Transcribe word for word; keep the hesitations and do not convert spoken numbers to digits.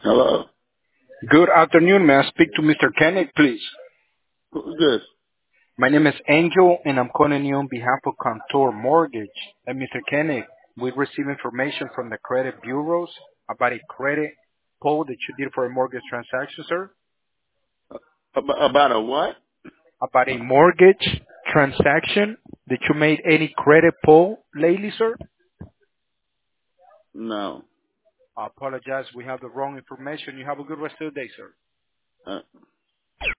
Hello? Good afternoon. May I speak to Mister Kenneth, please? Who's this? My name is Angel, and I'm calling you on behalf of Contour Mortgage. And Mister Kenneth, we received information from the credit bureaus about a credit pull that you did for a mortgage transaction, sir. About, about a what? About a mortgage transaction that you made any credit pull lately, sir. No. I apologize. We have the wrong information. You have a good rest of the day, sir. Uh,